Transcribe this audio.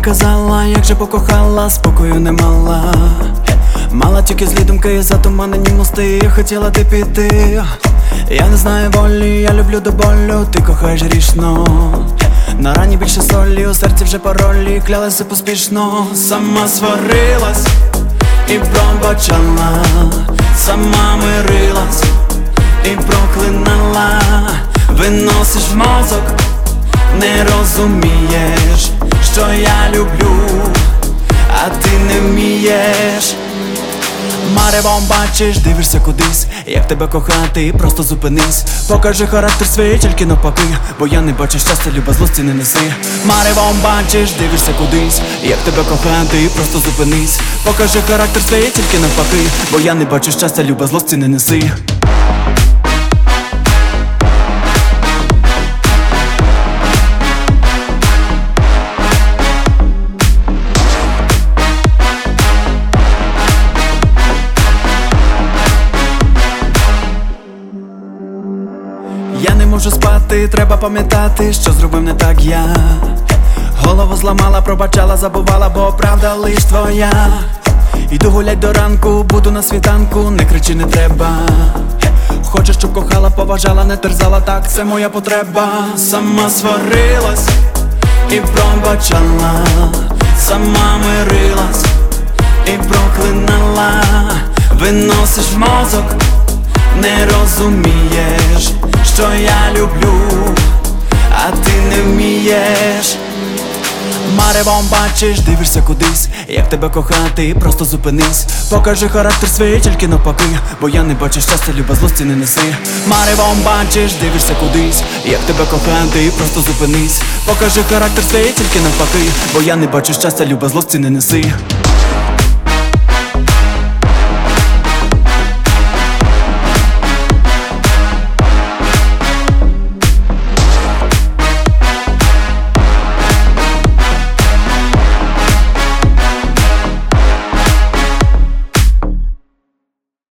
казала, як же покохала, спокою не мала. Мала тільки злі думки, затуманені мости, хотіла ти піти. Я не знаю волі, я люблю до болю, ти кохаєш грішно. На рані більше солі, у серці вже паролі, клялася поспішно. Сама сварилась і пробачала, сама мирилась і проклинала. Виносиш в мозок, не розумієш, що я люблю, а ти не вмієш. Маревом бачиш, дивишся кудись, як тебе кохати, просто зупинись. Покажи характер свій, тільки навпаки, бо я не бачу щастя, люба, злості не неси. Маревом бачиш, дивишся кудись, як тебе кохати, просто зупинись. Покажи характер свій, тільки навпаки, бо я не бачу щастя, люба, злості не неси. Я не можу спати, треба пам'ятати, що зробив не так я. Голову зламала, пробачала, забувала, бо правда лиш твоя. Йду гулять до ранку, буду на світанку, не кричи, не треба. Хочеш, щоб кохала, поважала, не терзала, так, це моя потреба. Сама сварилась і пробачала, сама мирилась і проклинала. Виносиш в мозок, не розумієш, що я люблю, а ти не вмієш. Маревом бачиш, дивишся кудись, як тебе кохати, просто зупинись. Покажи характер свій, тільки навпаки, бо я не бачу щастя, люба, злості не неси. Маревом бачиш, дивишся кудись, як тебе кохати, просто зупинись. Покажи характер свій, тільки навпаки, бо я не бачу щастя, люба, злості не неси.